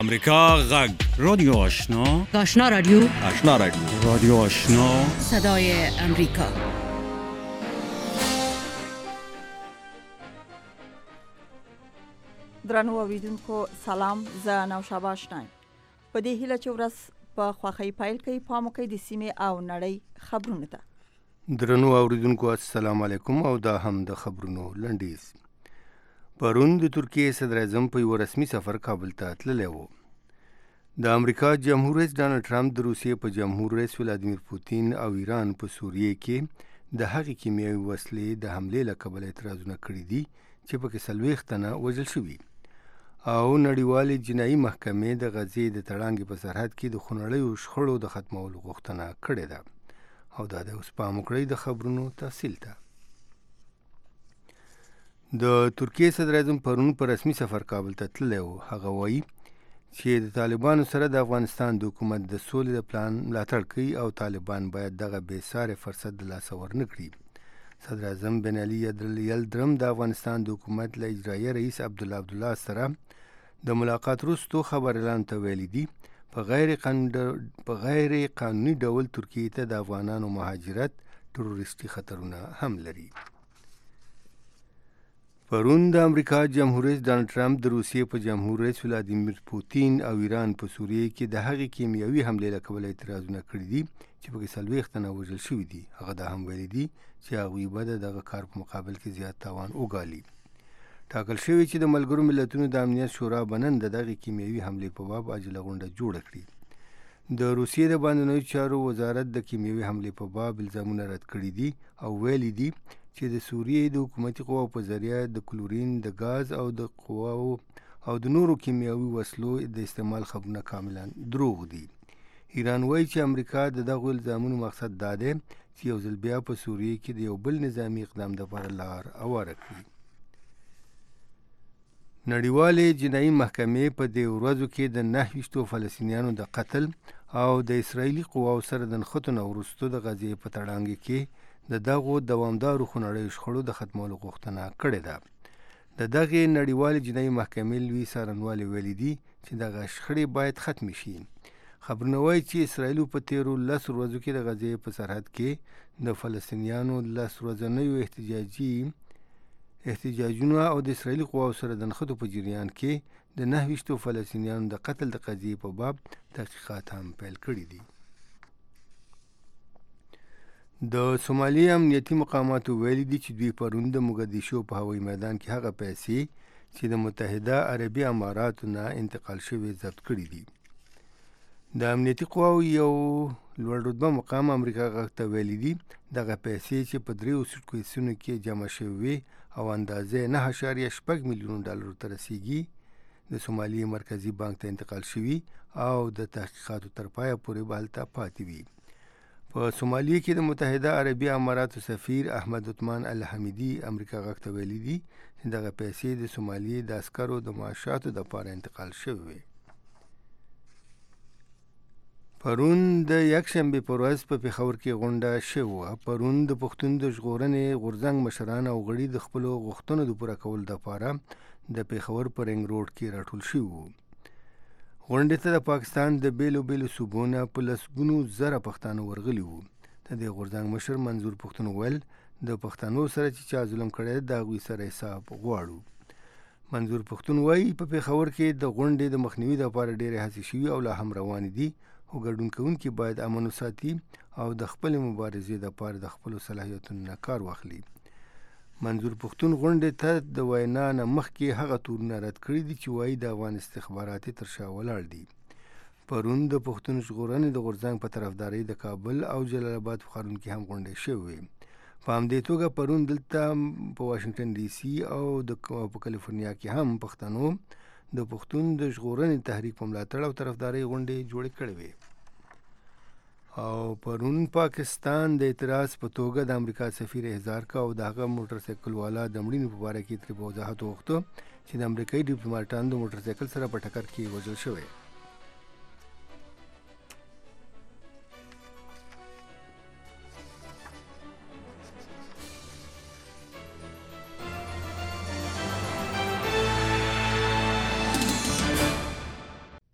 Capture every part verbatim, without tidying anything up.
امریکا غږ رادیو آشنا آشنا رادیو آشنا رادیو رادیو آشنا صدای امریکا. درنو اوریدونکو سلام، زه نوشابه آشنایم. په دې هیله چې ورځ په خوښۍ پیل کوي، پام وکړئ د سیمې او نړۍ خبرونه ته. درنو اوریدونکو السلام علیکم، او دا هم د خبرونو لنډیز. پرون د ترکیې صدر اعظم په یو رسمي سفر کابل ته تللی و. د امریکا جمهور رئیس ډانلډ ټرمپ د روسیې په جمهور رئیس ولادیمیر پوتین او ایران په سوریې کې د هغې کیمیاوي وسلې د حملې له کبله اعتراضونه کړي دي چې پکې څلوېښت تنه وژل شوي، او نړیوالې جنایي محکمې د غزې د تړانګې په سرحد کې د خونړیو شخړو د ختمولو غوښتنه کړې ده. او دا د اوس پام وکړئ د خبرونو تفصیل ته. د ترکیې صدر اعظم پرون په رسمي سفر کابل ته تللی و. هغه وایي چې د طالبانو سره د افغانستان د حکومت د سولې د پلان ملاتړ کوي او طالبان باید دغه بې ساري فرصت د لاسه ورنه کړي. صدر اعظم بن علي یلدرم د افغانستان د حکومت له اجرایي رئیس عبدالله عبدالله سره د ملاقات وروسته خبريالانو ته ویلي دي په غیر قانوني په غیر قانوني ډول ترکیې ته د افغانانو مهاجرت تروریستي خطرونه هم لري. پرون د امریکا جمهور رئیس ډانلډ ټرمپ د روسیې په جمهور رئیس ولادیمیر پوتین او ایران په سوریې کې د هغې کیمیاوي حملې له کبله اعتراضونه کړي دي چې پکې څلوېښت تنه وژل شوي دي. هغه دا هم ویلي دي چې هغوی به د دغه کار په مقابل کې زیات تاوان وګالي. ټاکل شوي چې د ملګرو ملتونو د امنیت شورا به نن د دغې کیمیاوي حملې په باب عاجله غونډه جوړه کړي. د روسیې د بهرنیو چارو وزارت د کیمیاوي حملې په باب الزامونه رد کړي دي او ویلي دي چې د سوریې د حکومتي قواو په ذریعه د کلورین د غاز او د قواو او د نورو کیمیاوي وسلو د استعمال خبرونه کاملا دروغ دي. ایران وایي چې امریکا د دغو الزامونو مقصد دا دی چې یو ځل بیا په سوریې کې د یو بل نظامي اقدام دپاره لار هواره کړي. نړیوالې جنایي محکمې په دې ورځو کې د نهه ویشتو فلسطینیانو د قتل او د اسرائیلي قواو سره د نښتو نه وروسته د غزې په تړانګې کې د دغو دوامدارو خونړیو شخړو د ختمولو غوښتنه کړې ده. د دغې نړیوالې جنایي محکمې لوی څارنوالې ویلي دي چې دغه شخړې باید ختمې شي. خبرونه وایي چې اسرائیلو په تیرو لسو ورځو کې د غزې په سرحد کې د فلسطینیانو لس ورځنیو احتجاجي احتجاجونه او د اسرائیلي قواو سره د نښتو په جریان کې د نهه ویشتو فلسطینیانو د قتل د قضیې په باب تحقیقات هم پیل کړي دي. د سومالي امنیتي مقاماتو ویلي دي چې دوی پرون د موګدیشو په هوایي میدان کې هغه پیسې چې د متحده عربي اماراتو نه انتقال شوي ضبط کړي دي. د امنیتي قواو یو لوړ رتبه مقام امریکا غږ ته ویلي دي دغه پیسې چې په دریو سوټکیسونو کې جمع شوي او اندازې نه اعشاریه شپږ میلیون ډالرو ته رسیږي د سومالي مرکزي بانک ته انتقال شوي او د تحقیقاتو تر پایه پورې به هلته پاتې وي. په سومالیه کې د متحده عربي اماراتو سفیر احمد عثمان الحمیدي امریکا غږ ته ویلي دي چې دغه پیسې د سومالیې د عسکرو د معاشاتو دپاره انتقال شوي وي. پرون د یکشنبې په ورځ په پېښور کې غونډه شوې وه. پرون د پښتون د ژغورنې غورځنګ مشران او غړي د خپلو غوښتنو د پوره کولو دپاره د پېښور په رنګ روډ کې راټول شوي وو. غونډې ته د پاکستان د بیلو بیلو صوبو نه په لسګونو زره پښتانه ورغلي وو. د دې غورځنګ مشر منظور پښتون ویل د پښتنو سره چې چا ظلم کړی د هغوی سره حساب غواړو. منظور پښتون وایي په پېښور کې د غونډې د مخنیوي دپاره ډېرې هڅې شوي او لا هم روانې دي، خو ګډون کوونکي باید امن وساتي او د خپلې مبارزې دپاره د خپلو صلاحیتونو نه کار واخلي. منظور پښتون غونډې ته د وینا نه مخکې هغه تورونه رد کړي دي چې وایي د افغان استخباراتي تر شا ولاړ دي. پرون د پښتون ژغورنې د غورځنګ په طرفدارۍ د کابل او جلال آباد په ښارونو کې هم غونډې شوې. په همدې توګه پرون دلته په واشنګټن ډي سي او د په کالیفورنیا کې هم پښتنو د پښتون د ژغورنې تحریک په ملاتړ او طرفدارۍ غونډې جوړې کړې وې. او پرون پاکستان د اعتراض په توګه د امریکا سفیر احضار کا او د هغه موټر سایکل والا د مړینې په باره کې ترې په وضاحت وغوښته چې د امریکایي ډیپلوماټانو د موټر سایکل سره په ټکر کې وژل شوی.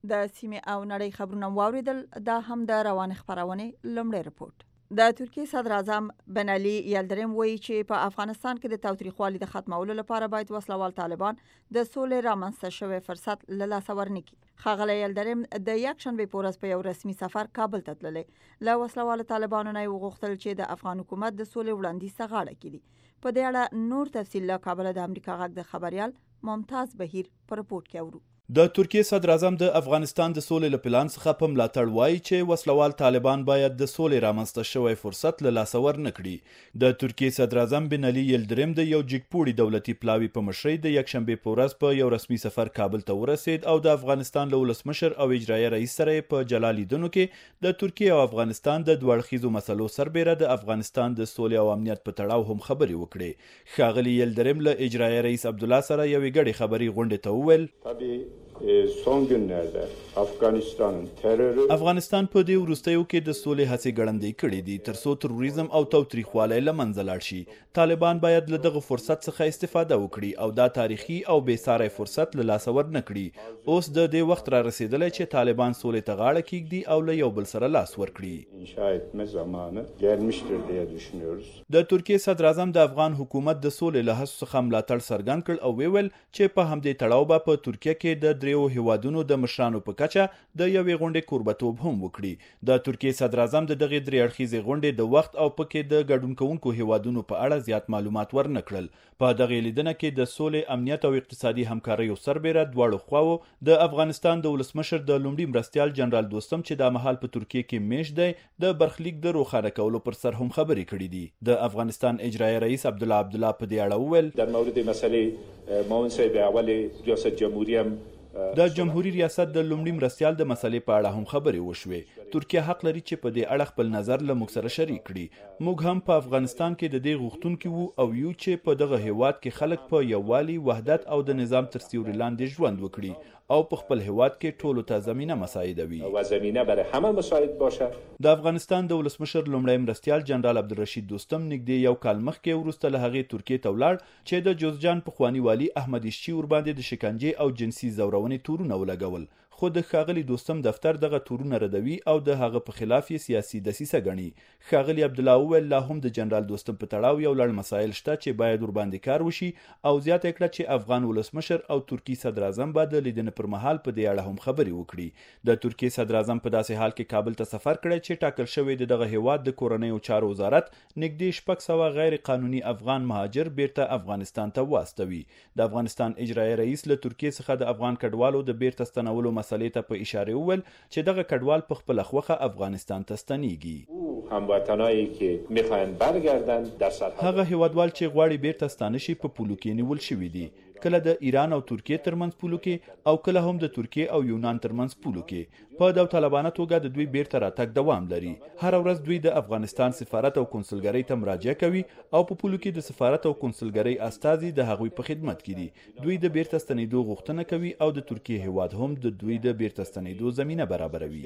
د سیمې او نړۍ خبرونه واوریدل. دا هم د روان خبرونه لومړی رپورت. د ترکیې صدر اعظم بن علي یلدریم وایي چې په افغانستان کې د تاوتریخوالي د ختمولو لپاره باید وسلوال طالبان د سولې رامنځته شوی فرصت له لاسه ورنکړي. ښاغلی یلدریم د یکشنبې په ورځ په یو رسمي سفر کابل ته تللی. له وسلوالو طالبانو نه یې وغوښتل چې د افغان حکومت د سولې وړاندیز ته غاړه کړي. په دې اړه نور تفصیل له کابل د امریکا غږ د خبریال ممتاز بهیر په رپورت کې اورو. د ترکیې صدر اعظم د افغانستان د سولې له پلان څخه په ملاتړ وایي چې وسلوال طالبان باید د سولې رامنځته شوی فرصت له لاسه ورنکړي. د ترکیې صدر اعظم بن علي یلدریم د یو جګپوړي دولتي پلاوي په مشرۍ د یکشنبې په ورځ په یو رسمي سفر کابل ته ورسید او د افغانستان له ولسمشر او اجرایه رئیس سره په جلا لیدنو کې د ترکیې او افغانستان د دوه اړخیزو مسلو سربیره د افغانستان د سولې او امنیت په تړاو هم خبرې وکړې. ښاغلي یلدریم له اجرایه رئیس عبدالله سره یوې ګډې خبرې غونډې ته وویل son günlerde Afganistan'ın terörü افغانستان په دې وروستیو کې د سولې هڅې ګړندۍ کړې دي ترڅو تروریزم او تاوتریخوالی له منځه لاړ شي. طالبان باید له دغه فرصت څخه استفاده وکړي او دا تاریخي او بې ساری فرصت له لاسه ورنکړي. اوس د دې وخت را رسیدلی چې طالبان سولې ته غاړه کیږدي او له یو بل سره لاس ورکړي. inşa etme zamanı gelmiştir diye düşünüyoruz. د ترکیې صدر اعظم د افغان حکومت د سولې له هڅو څخه ملاتړ څرګند کړ او ویل چې په همدې تړاو به په ترکیه کې د دریو هیوادونو د مشرانو په کچه د یوې غونډې کوربتوب هم وکړي. د ترکیې صدر اعظم د دغې درې اړخیزې غونډې د وخت او پکې د ګډون کوونکو هیوادونو په اړه زیات معلومات ورنکړل. په دغې لیدنه کې د سولې، امنیت او اقتصادي همکاریو سربیره دواړو خواوو د افغانستان د ولسمشر د لومړي مرستیال جنرال دوستم چې د مهال په ترکیه کې میشت دی د برخلیک د روښانه کولو پر سر هم خبرې کړې دي. د افغانستان اجرایه رئیس عبدالله عبدالله په دې اړه وویل در مورد مسئله معاون صاحب اول ریاست جمهوری هم د جمهوریت ریاست د لومړي مرستیال د مسلې په اړه هم خبرې وشوې. ترکیه حق لري چې په دې اړه خپل نظر له موږ سره شریک کړي. موږ هم په افغانستان کې د دې غوښتونکي وو او یو چې په دغه هیواد کې خلک په یووالي، وحدت او د نظام تر سیوري لاندې ژوند وکړي او په خپل هیواد کې ټولو ته زمینه مساعده وي و زمینه برای همه مساعد باشه. د افغانستان د ولسمشر لومړی مرستیال جنرال عبدالرشید دوستم نږدې یو کال مخکې وروسته له هغې ترکیې ته ولاړ چې د جوزجان پخواني والي احمد اشچي ورباندې د شکنجې او جنسي زورونې تورونه ولګول. خو د ښاغلي دوستم دفتر دغه تورونه ردوي او د هغه په خلاف یې سیاسي دسیسه ګڼي. ښاغلي عبدالله وویل لا هم د جنرال دوستم په تړاو یو لړ مسایل شته چې باید ورباندې کار وشي او زیاته کړه چې افغان ولسمشر او ترکیې صدر اعظم به د لیدنې پر مهال په دې اړه هم خبرې وکړي. د ترکیې صدر اعظم په داسې حال کې کابل ته سفر کړی چې ټاکل شوی د دغه هیواد د کورنیو چارو وزارت نږدې شپږ سوه غیر قانوني افغان مهاجر بیرته افغانستان ته واستوي. د افغانستان اجرایه رئیس له ترکیې څخه د افغان کډوالو د بیرته ستنولو مسلې ته په اشاره وویل چې دغه کډوال په خپله خوښه افغانستان ته ستنیږي. هموطنایی که میخواین برگردن در سرحد هغه هیوادوال چې غواړي بیرته ستانه شي په پولو کې نیول شوي دي، کله د ایران او ترکیې ترمنځ پولو کې او کله هم د ترکیې او یونان ترمنځ پولو کې. په داوطلبانه توګه د دوی بیرته راتګ دوام لري. هر ورځ دوی د افغانستان سفارت او کنسولګرۍ ته مراجعه کوي او په پولو کې د سفارت او کنسولګرۍ استازي د هغوی په خدمت کې دي. دوی د بیرته ستنېدو غوښتنه کوي او د ترکیې هیواد هم د دوی د بیرته ستنېدو زمینه برابروي.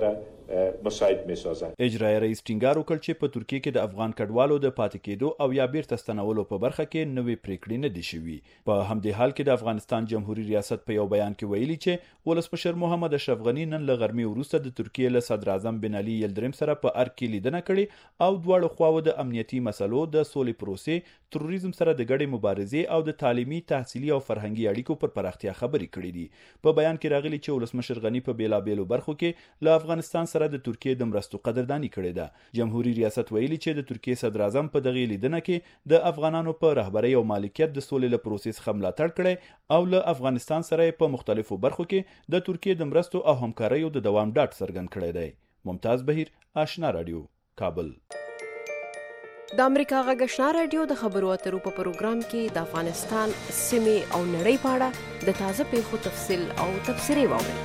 اجرایه رئیس ټینګار وکړ چې په ترکیې کې د افغان کډوالو د پاتې کېدو او یا بیرته ستنولو په برخه کې نوې پریکړې نه دي شوي. په همدې حال کې د افغانستان جمهوریت ریاست په یو بیان کې ویلي چې ولسمشر محمد اشرف غني نن له غرمې وروسته د ترکیې له صدر اعظم بن علي یلدریم سره په ارګ کې لیدنه کړې او دواړو خواوو د امنیتي مسلو، د سولې پروسې، تروریزم سره د ګډې مبارزې او د تعلیمي، تحصیلي او فرهنګي اړیکو پر پراختیا خبرې کړې دي. په بیان کې راغلي چې ولسمشر غني په بیلابیلو برخو کې له افغانستان سره د ترکیې د مرستو قدرداني کړې ده. جمهوریت ریاست ویلي چې د ترکیې صدر اعظم په دغې لیدنه کې د افغانانو په رهبرۍ او مالکیت د سولې له پروسې څخه ملاتړ کړی او له افغانستان سره په مختلفو برخو کې د ترکیې د مرستو او همکاریو د دوام ډاډ څرګند کړی دی. ممتاز بهیر، آشنا رادیو، کابل. د امریکا غږ آشنا رادیو د خبرو اترو په پروګرام کې د افغانستان سیمې او نړۍ په اړه د تازه پیښو تفصیل او تبصرې واورئ.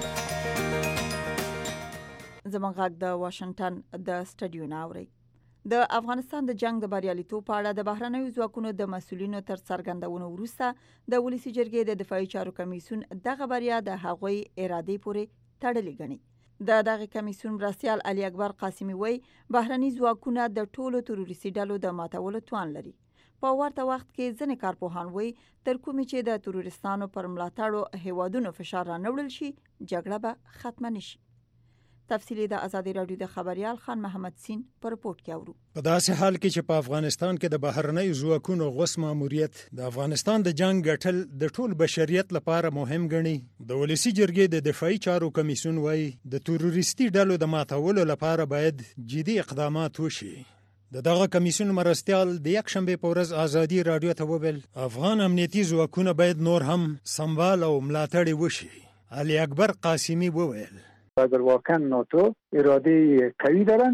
زموږ غږ د واشنگټن د سټډیو نه اورئ. د افغانستان د جنگ د بریالیتوب په اړه د بهرنیو ځواکونو د مسؤلینو تر څرګندونو وروسته د ولسي جرګې د دفاعي چارو کمیسیون دغه بریا د هغوی ارادې پورې تړلې ګڼي. د دغه کمیسیون مرستیال علي اکبر قاسمي وایي بهرني ځواکونه د ټولو تروریستي ډلو د ماتولو توان لري. په ورته وخت کې ځینې کارپوهان وایي تر کومې چې د تروریستانو پر ملاتړو هیوادونو فشار رانوړل شي جګړه به ختمه نشي. تفصیلی د ازادي رادیو د خبريال خان محمد سین په رپورت کې اورو. په داسې حال کې چې په افغانستان کې د بهرنۍ ځواکونو غوس ماموریت د افغانستان د جنگ ګټل د ټول بشریت لپاره مهم ګڼي، د ولسی جرګې د دفاعي چارو کمیسیون وایي د تروریستي ډلو د ماتولو لپاره باید جدي اقدامات وشي. د دغه کمیسیون مرستیال د یک شنبه په ورځ ازادي رادیو ته وویل افغان امنیتي ځواکونه باید نور هم سمبال او ملاتړ وشي. علي اکبر قاسمی وویل اگر واقعا ناتو اراده قوي دارن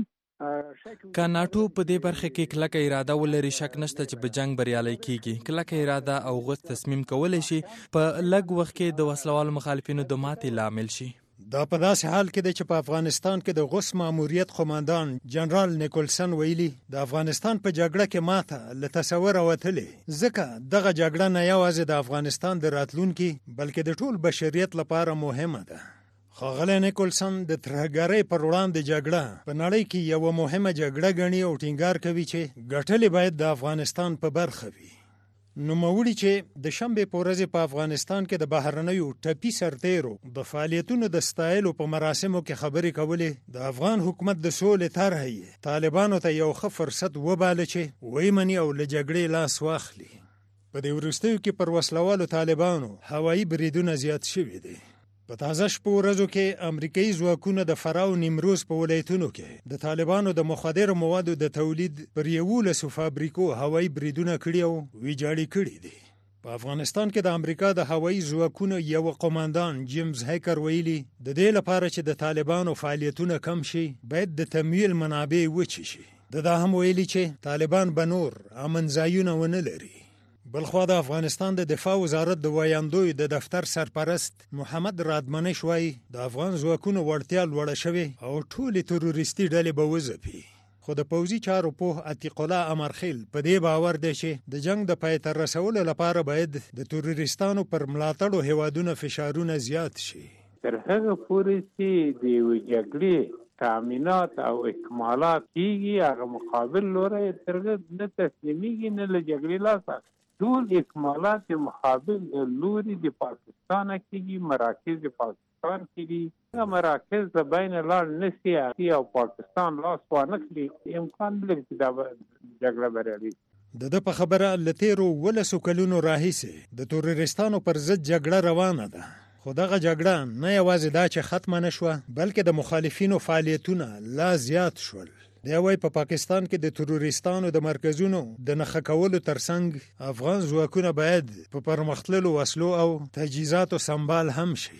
که ناتو په دې برخه کې کلکه اراده ولري شک نشته چې په جنگ بریالي کیږي. کلکه اراده او غوښ تصمیم کولای شي په لږ وخت کې د وسلوالو مخالفینو د ماتې لامل شي. دا په داسې حال کې دی چې په افغانستان کې د غوث ماموریت قوماندان جنرال نیکولسن ویلي د افغانستان په جګړه کې ماته له تصور وتلې، ځکه دغه جګړه نه یوازې د افغانستان د راتلونکي بلکې د ټول بشریت لپاره مهمه ده. ښاغلی نیکولسن د ترهګرۍ پر وړاندې جګړه په نړۍ کې یوه مهمه جګړه ګڼي او ټینګار کوي چې ګټلې باید د افغانستان په برخه وي. نوموړي چې د شنبې په ورځ په افغانستان کې د بهرنیو ټپي سرتیرو د فعالیتونو د ستایلو په مراسمو کې خبرې کولې، د افغان حکومت د سولې طرح یې طالبانو ته یو ښه فرصت وباله چې ویمني او له جګړې لاس واخلي. په دې وروستیو کې پر وسلوالو طالبانو هوایي بریدونه زیات شوي دي. په تازه شپو ورځو کې امریکایي ځواکونه د فراه او نیمروز په ولایتونو کې د طالبانو د مخدرو موادو د تولید پر یولسو فابریکو هوایي بریدونه کړي او ویجاړي کړي دي. په افغانستان کې د امریکا د هوایي ځواکونو یو قوماندان جیمز هیکر ویلي د دې لپاره چې د طالبانو فعالیتونه کم شي باید د تمویل منابع وچي شي. د دا هم ویلي چې طالبان به نور امن ځایونه ونه لري. بلخوا د افغانستان د دفاع وزارت د وایاندوی د دفتر سرپرست محمد رادمنش وایي د افغان ځواکونو وړتیا لوړه شوې او ټولې تروریستي ډلې به وځپي. خو د پوځي چارو پوه عتیق الله امرخیل په دې باور دی چې د جنگ د پای ته رسولو لپاره باید د تروریستانو پر ملاتړو هیوادونو فشارونه زیات شي. تر هغه پورې چې د یوې جګړې تامینات او اکمالات کیږي هغه مقابل لوری تر هغه نه تسلیمیږي نه له جګړې لاس اخلي. ټول اکمالات مقابل لوري د پاکستان کېږي، مراکز د پاکستان کېږي. هغه مراکز د بین لاړ نشي او پاکستان لاس وانه کړي امکان لري چې دا جګړه بریالي. د ده په خبره له تیرو ولسو کلونو راهیسې د تروریستانو پر ضد جګړه روانه ده. خو دغه جګړه نه یوازې دا چې ختمه نه شوه بلکې د مخالفینو فعالیتونه لا زیات شول. دی وایي په پاکستان کې د تروریستانو د مرکزونو د نښه کولو ترڅنګ افغان ځواکونه باید په پرمختللو وسلو او تجهیزاتو سمبال هم شي.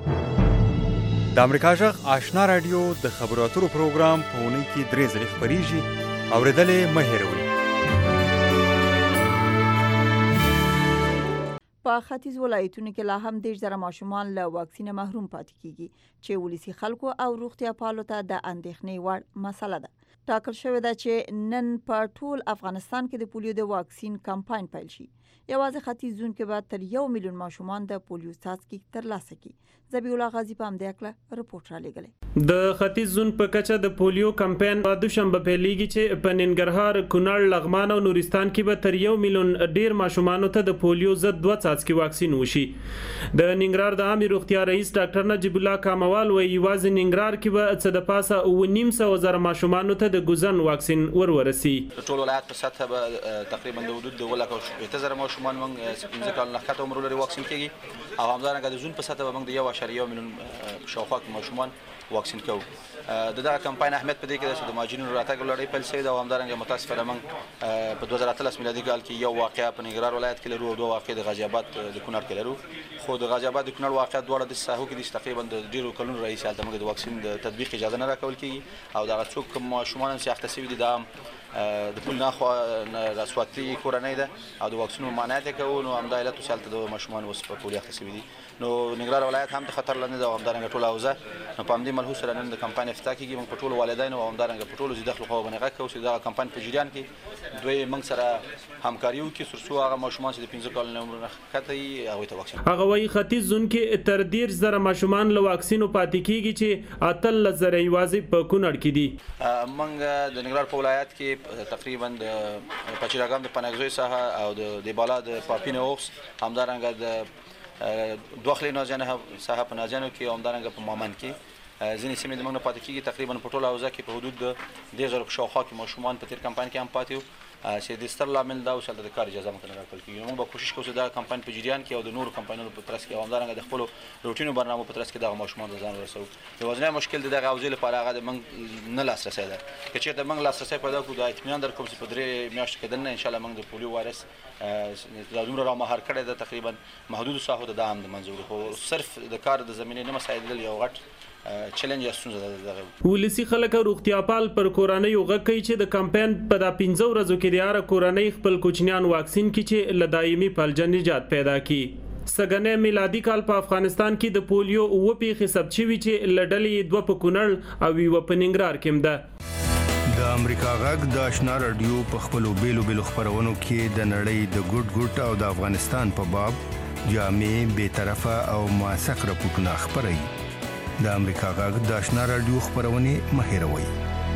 د امریکا غږ آشنا رادیو د خبرو اترو پروګرام په اونۍ کې درې ځلې خپریږي، اورېدل مه هېروئ. په ختیځ ولایتونو کې لا هم دېرش زره ماشومان له واکسین محروم پاتې کیږي چې ولسی خلکو او روغتیا پالو ته د اندېښنې وړ مسله ده. ټاکل شوې ده چې نن په ټول افغانستان کې د پولیو د واکسین کمپاین پیل شي. یوازې ختیځ زون کې به تر یو میلیون ماشومان د پولیو څاڅکي ترلاسه کړي. ذبیح الله غازی په همدې اړه رپورټ را لېږلی. د ختیځ زون په کچه د پولیو کمپاین په دوشنبه پیلېږي چې په ننګرهار، کونړ، لغمان او نورستان کې به تر یو میلیون ډیر ماشومانو ته د پولیو ضد دوه څاڅکي واکسین وشي. د ننګرهار د عامه روغتیا رئیس ډاکټر نجیب الله کاموال وایي یوازې ننګرهار کې به څه د پاسه اوه نیم سوه زره ماشومانو ته د ګوزن واکسین ورورسي. ټول ولایت په سطح به تقریبا د حدود د اووه لکه شپېته زره ماشومان موږ پنځه کالو نه ښکته عمر لري واکسین کېږي او همدارنګه د زون په سطح به موږ د یو اعشاریه یو میلیون شاوخوا کې ماشومان واکسین کوو. د دغه کمپاین اهمیت په دې کې ده چې د مهاجرینو راتګ لړۍ پیل شوې ده او همدارنګه متاسفانه موږ په دوه زره اتلس میلادي کال کې یو واقعه په ننګرهار ولایت کې لرو او دوه واقعې د غازي آباد د کونړ کې لرو. خو د غازي آباد د کونړ واقعه دواړه د ساحو کې دي چې تقریبا د ډېرو کلونو راهیسې هلته موږ د واکسین د تطبیق اجازه نه راکول کېږي او دغه څوک ماشومان چې اخته شوي دي دا د پول نخوا رسواتي کورنۍ ده او د واکسینو ممانعت یې کوو. نو همدا علت اوس هلته د ماشومان اوس په پولیو اخته شوي دي نو ننګرهار ولایت هم د خطر لاندې ده او همدارنګه ټوله حوزه نو په همدې ملحوظ سره نن د کمپاین افتتاح کېږي. موږ په ټولو والدینو او همدارنګه په ټولو ذي دخل خواو باندې غږ کوو چې دغه کمپاین په جریان کې دوی موږ سره همکاري وکړي تر څو هغه ماشومان چې د پنځه کلونو عمر نه ښکته وي هغوی ته واکسین. هغه وایي ختیځ زون کې تر دېرش زره ماشومان له واکسینو پاتې کېږي چې اتلس زره یوازې په کونړ کې دي. موږ د ننګرهار په ولایت کې تقریبا د پچیراګام د پنګزوی ساحه او د دیبالا د پاپین اوکس همدارنګه د دوخلي نازیانه ساحه په نازیانو کې او همدارنګه په مامن کې ځینې سیمې د موږ نه پاتې کېږي. تقریبا په ټوله حوزه کې په حدود د دېرش زره شاوخوا کې ماشومان په تېر کمپاین کې هم پاتې وو چې د ستر لامل دا اوس هلته د کار اجازه موږ ته نه راکول کېږي. موږ به کوشش کوو چې دا کمپاین په جریان کې او د نورو کمپاینونو په ترڅ کې او همدارنګه د خپلو روټینو برنامو په ترڅ کې دغه ماشومان ته ځان ورسوو. یوازینی مشکل د دغه حوزې لپاره هغه د موږ نه لاسرسی ده. که چېرته موږ لاسرسی پیدا کړو دا اطمینان در کوم چې په درې میاشتو کې دننه انشاءالله موږ د پولیو وایرس دا دومره رامهار کړی ده تقریبا محدودو ساحو ته دا هم د منځ وړو خو صرف د کار د زمینې نه مساعدېدل یو غټ چیلنج یا ستونزه ده دغه. ولسي خلک او روغتیا پال پر کورنیو غږ کوي چې د کمپاین په دا پنځه ورځو کې د هره کورنۍ خپل کوچنیان واکسین کړي چې له دایمي فلجه نجات پیدا کړي. سږنی میلادي کال په افغانستان کې د پولیو اووه پیښې ثبت شوي چې له ډلې دوه په کونړ او یوه په ننګرهار کې هم ده. د امریکا غږ د آشنا رادیو په خپلو بیلو بیلو خپرونو کې د نړۍ د ګډ ګډ او د افغانستان په باب جامع بیطرفه او موثق راپورټونه خپروي. د امریکا غږ د آشنا رادیو خپرونې مه هېروئ.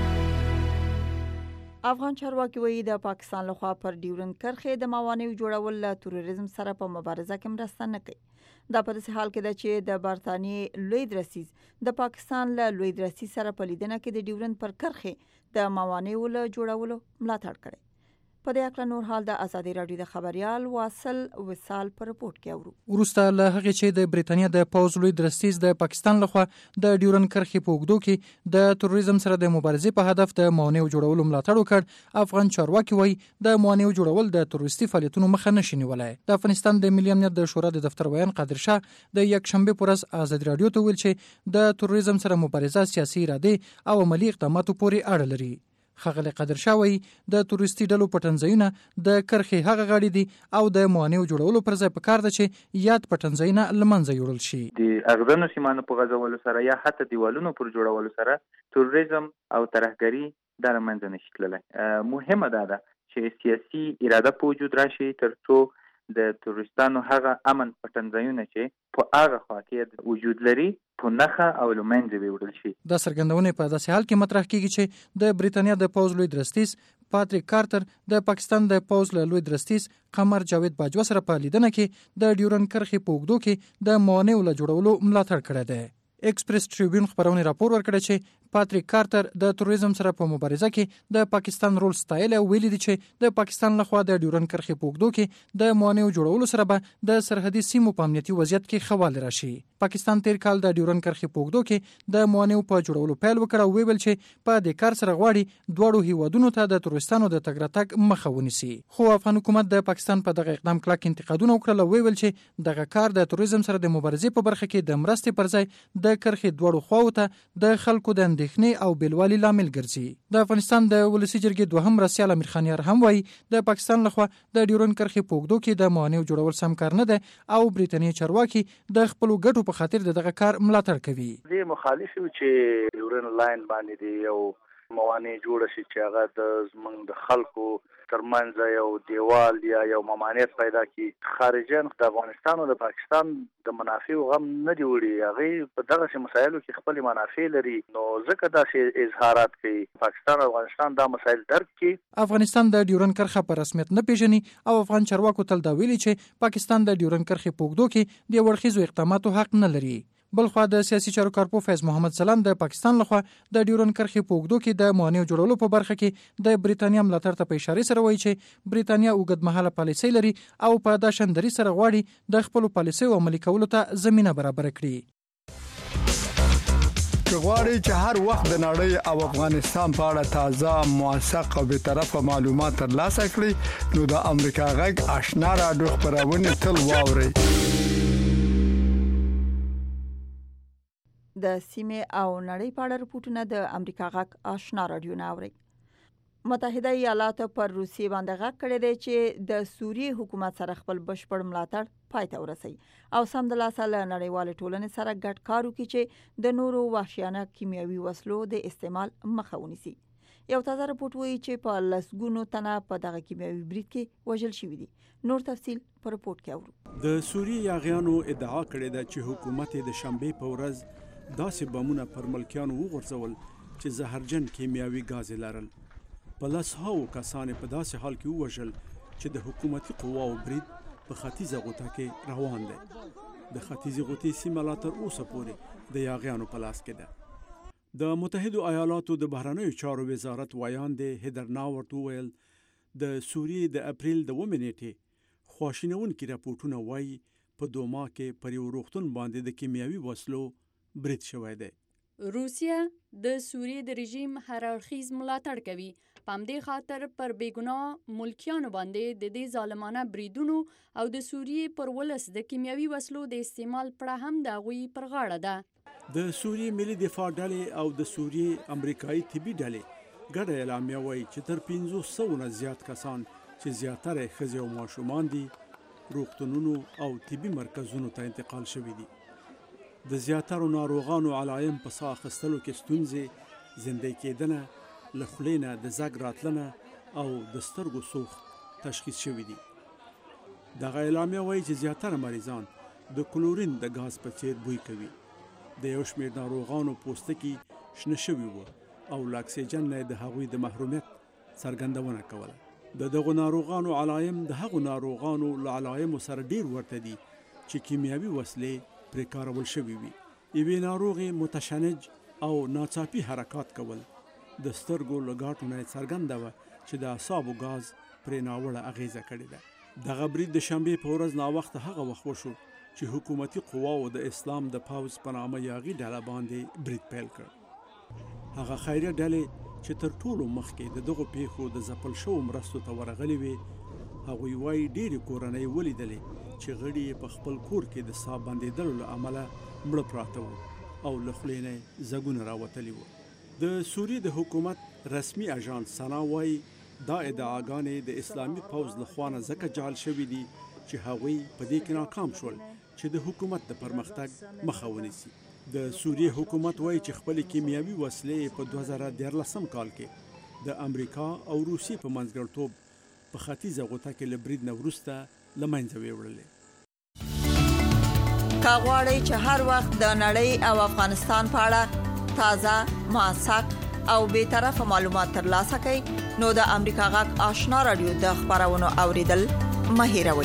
افغان چارواکي وایي د پاکستان لخوا پر ډیورند کرښې د موانعو جوړول له تروریزم سره په مبارزه کې مرسته نه کوي. دا په داسې حال کې ده چې د برطانیې لوی درسیز د پاکستان له لوی درسیز سره په لیدنه کې د ډیورند پر کرښې د موانعو له جوړولو ملاتړ کړی. په دې اړه نور حال د ازادي راډیو د خبريال واصل وصال پر رپورت کې اورو. ورسته له هغه چې د بریتانیا د پوز لوی درستیز د پاکستان لخوا د ډیورن کرښې په اوږدو کې د تروریزم سره د مبارزې په هدف د موانعو جوړولو ملاتړ وکړ، افغان چارواکي وایي د موانعو جوړول د تروریستي فعالیتونو مخه نشي نیولای. د افغانستان د ملي امنیت د شورا د دفتر ویان قادر شاه د یک شنبه پر ورځ ازادي راډیو ته ویل چې د تروریزم سره مبارزه سیاسي اراده او عملی اقداماتو پورې اړه لري. ښاغلی قادر شاه وایي د تروریستي ډلو پټنځایونه د کرښې هغه غاړې دي او د موانعو جوړولو پر ځای پکار ده چې یاد پټنځایونه له منځه یوړل شي. د اغزنو سیمانو په غځولو سره یا حتی دیوالونو پر جوړولو سره تروریزم او ترهګري دا له منځه نشي تللی. مهمه دا ده چې سیاسي اراده په وجود راشي تر څو د تروریستانو هغه امن پټنځایونه چې په هغه خوا کې وجود لري په نخه او لمنځه ویوړل شي. دا څرګندونه په داسې حال کې مطرح کیږي چې د بریتانیا د پوز لوی درستیز پاتریک کارتر د پاکستان د پوز لوی درستیز قمر جاوید باجوا سره په لیدنه کې د ډیورن کرښې په اوږدو کې د موانعو له جوړولو ملاتړ کړی دی. ایکسپریس ټریبیون خبرونه راپور ورکړی چې پاتریک کارتر د تروریزم سره په مبارزه کې د پاکستان رول ستایل او ویلي دي چې د پاکستان لخوا د ډیورن کرښې په اوږدو کې د موانعو جوړولو سره به د سرحدي سیمو په امنیتي وضعیت کې خواله راشي. پاکستان تیر کال د ډیورن کرښې په اوږدو کې د موانعو په جوړولو پیل وکړ او ویل چې په دې کار سره غواړي دواړو هیوادونو ته د تروریستانو د تګ راتګ مخه ونیسي. خو افغان حکومت د پاکستان په دغه اقدام کلک انتقادونه وکړل او ویل چې دغه کار د تروریزم سره د مبارزې په برخه کې د مرستې پر ځای د کرښې دواړو خواو ته د خلکو د اندېښنې او بیلوالي لامل ګرځي. د افغانستان د ولسی جرګې دوهم رئیس امیر خان یار هم وایي د پاکستان لخوا د ډیورن کرښې په اوږدو کې د موانعو جوړول سم کار نه ده او بریتانیا چارواکي د خپلو ګټو په خاطر دغه کار ملاتړ کوي. زه مخالف یم چې ډیورن لاین باندې دی یو موانع جوړ شي چې هغه د زمونږ د خلکو ترمنځ یو دیوال یا یو ممانعت پیدا کی. خارجيان د افغانستان او د پاکستان د منافعو غم نه دی وړي، هغه په دغه مسایلو کې خپل منافع لري، نو ځکه دا شی اظهارات کوي. پاکستان او افغانستان دا مسایل درک کوي. افغانستان د ډیورن کرښه په رسمیت نه پیژني او افغان چارواکو تل دا ویلي چې پاکستان د ډیورن کرښې په اوږدو کې د وړخیزو اقداماتو حق نه لري. بلخوا د سیاسي چارو کارپو فیض محمد سلام د پاکستان لخوا د ډیورن کرښې په اوږدو کې د موانعو جوړولو په برخه کې د بریتانیا ملاتړ ته په اشاره سره وایي چې بریتانیا اوږدمهاله پالیسۍ لري او په دا شندري سره غواړي د خپلو پالیسیو عملي کولو ته زمینه برابر کړي. غواړئ چې هر وخت د نړۍ او افغانستان په اړه تازه، موثق او بیطرفه معلومات ترلاسه کړئ نو د امریکا غږ آشنا رادیو خبرونه تل واورئ. د سیمې او نړۍ په اړه رپورټونه د امریکا غږ آشنا رادیو نه اوري. متحده ایالاتو پر روسیې باندې غږ کړی دی چې د سوریې حکومت سره خپل بشپړ ملاتړ پای ته ورسوي او سمدلاسه له نړیوالې ټولنې سره ګډ کار وکړي چې د نورو وحشیانه کیمیاوي وسلو د استعمال مخه ونیسي. یو تازه رپورټ وایي چې په لسګونو تنه په دغه کیمیاوي برید کې وژل شوي دي. نور تفصیل په رپورټ کې اورو. د سوریې یاغیانو ادعا کړې ده چې حکومت د شنبې په ورځ داسې بمونه پر ملکیانو وغورځول چې زهرجن کیمیاوي ګاز لرل. په لسهاوو کسان په داسې حال کې ووژل چې د حکومتي قواو برید په ختیځه غوطه کې روان دی. د ختیځې غوطې سیمه لا تر اوسه پورې د یاغیانو په لاس کې ده. د متحدو ایالاتو د بهرنیو چارو وزارت وایاند هیدر ناورت وویل د سوریې د اپریل د اوومې نیټې خواشینونکي راپورټونه وایي په دوما کې پر یو روغتون باندې د کیمیاوي وسلو برید شوی دی. روسیه د سوریې د رژیم هر اړخیز ملاتړ کوي. په همدې خاطر پر بېګناه ملکیانو باندې د دې ظالمانه بریدونو او د سوریې پر ولس د کیمیاوي وسلو د استعمال پړه هم د هغوی پر غاړه ده. د سوریې ملي دفاع ډلې او د سوریې امریکایي طبي ډلې ګډه اعلامیه وایي چې تر پنځوس سوو نه زیات کسان چې زیاتره ښځې او ماشومان دي روغتونونو او طبي مرکزونو ته انتقال شوي دي. د زیاترو ناروغانو علایم په ساه اخیستلو کې ستونزې، زندۍ کېدنه، له خولې نه د زګ راتلنه او د سترګو سوخت تشخیص شوي دي. دغه اعلامیه وایي چې زیاتره مریضان د کلورین د ګاز په څیر بوی کوي. د یو شمېر ناروغانو پوستکي شنه شوي وو او له اکسیجن نه د هغوی د محرومیت څرګندونه کوله. د دغو ناروغانو علایم د هغو ناروغانو له علایمو سره ډیر ورته دي چې کیمیاوي وسلې پرې کارول شوي وي. یوې ناروغې متشنج او ناڅاپي حرکات کول. د سترګو له ګاټو نه څرګنده وه چې د اعصابو ګاز پرې ناوړه اغیزه کړې ده. دغه برید د شنبې په ورځ ناوخته هغه وخت وشو چې حکومتي قواو د اسلام د پوځ په نامه یاغي ډله باندې برید پیل کړ. هغه خیریه ډلې چې تر ټولو مخکې د دغو پیښو د ځپل شوو مرستو ته ورغلې وې هغوی وایي ډېرې کورنۍ ولیدلې چې غړي یې په خپل کور کې د ساه بندېدلو له امله مړه پراته وو او له خولې نه یې ځګونه راوتلي وو. د سوریې د حکومت رسمي اژانس سنا وایي دا ادعاګانې د اسلامي پوځ له خوا نه ځکه جعل شوي دي چې هغوی په دې کې ناکام شول چې د حکومت د پرمختګ مخه ونیسي. د سوریې حکومت وایي چې خپل کیمیاوي وسلې په دوه زره دیارلسم کال کې د امریکا او روسیې په منځګړیتوب په ختیځه غوطه کې له برید نه وروسته له منځه ویوړلې. که غواړئ چې هر وخت د نړۍ او افغانستان په اړه تازه، موثق او بېطرفه معلومات ترلاسه کړئ نو د امریکا غږ آشنا رادیو د خبرونو اوریدل مه هېروئ.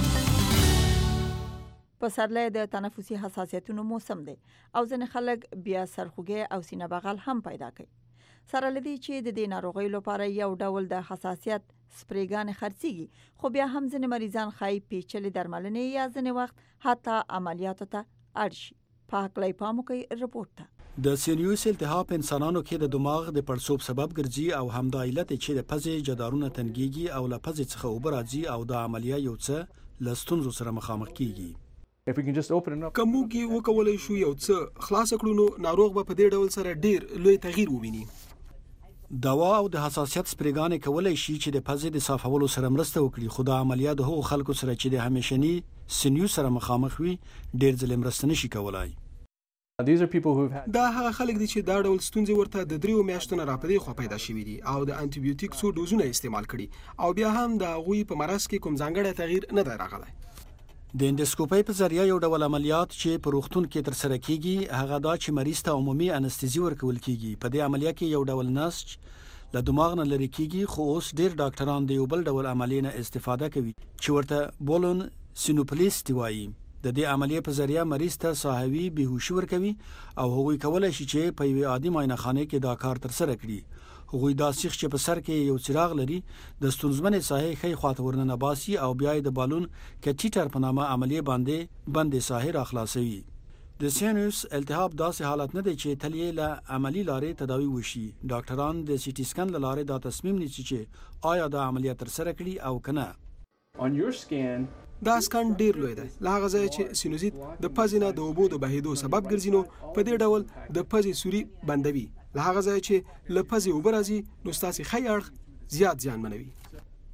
پسرلی د تنفسي حساسیتونو موسم دی او ځینې خلک بیا سرخوږی او سینه بغل هم پیدا کوي. سره لدی چې د دې ناروغۍ لپاره یو ډول د حساسیت سپریګانې خرڅيږي، خو بیا هم ځینې مریضان خای پیچلې درملنې یا ځینې وخت حتی عملیاتو ته اړ شي. په هکله پام وکړئ رپورټ ته. د سینوس التهاب انسانانو کې د دماغ د پړسوب سبب ګرځي او همدا علت چې د پزې جدارونه تنګيږي او له پزې څخه اوبه راځي او د عملیه یو څه لستونزو سره مخامخ کیږي. که موږ وکولای شو یو څه خلاص کړو نو ناروغ به په دې ډول سره ډیر لوی تغییر وویني. دوا او د حساسیت سپریګانې کولای شي چې د پزې د صافولو سره مرسته وکړي، خو د عملیه د هغو خلکو سره چې د همیشني سینوس سره مخامخ وي ډیر ځله مرسته نشي کولای. دا هغه خلک دي چې دا ډول ستونزې ورته د دریو میاشتو نه راپدې خو پیدا شوي دي او د انټي بیوټیک څو ډوزونه استعمال کړي او بیا هم د هغوی په مرض کې کوم ځانګړی تغییر نه دی راغلی. د اندوسکوپي په ذریعہ یو ډول عملیات چې په روغتون کې تر سره کیږي هغه دا چې مریض ته عمومي انستيزي ورکول کیږي. په دې عملیه کې یو ډول نسج له دماغ نه لري کیږي، خو اوس ډیر ډاکټران د یو بل ډول عملیې نه استفاده کوي چې ورته بولون سینوپلیستي وایي. د دې عملیې په ذریعہ مریض ته ساحوي بیهوشي ورکوي او هغوی کولای شي چې په یوه عادي معاینه خانه کې دا کار تر سره کړي. هغوی دا سیخ چې په سر کې یو څراغ لري د ستونزمنې ساحې ښي خواته ورننه باسي او بیا د بالون کټیټر په نامه عملیې باندې بندې ساحې راخلاصوي. د سینوس التهاب داسې حالت نه دی چې تل یې له عملی لارې تداوي وشي. ډاکټران د سي ټي سکن له لارې دا تصمیم نیسي چې آیا دا عملیه تر سره کړي او کنه. On your scan دا سکان ډیر لوی دی. له هغه ځای چې سینوزیت د پزې نه د اوبو د بهیدو سبب ګرځي نو په دې ډول د پزې سوري بندوي. له هغه ځای چې له پزې اوبه راځي نو ستاسې ښی اړخ زیات زیانمنوي.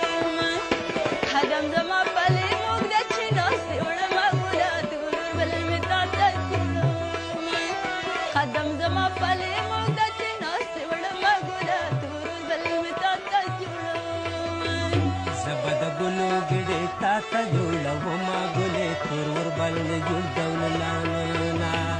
زما پلې موږ چې ناستې وړمه ګله تور بل مې تا ته جوړوم زبه د ګلو ګډې تا ته جوړومه ګلې تور ور بل مې جوړ ډول لانا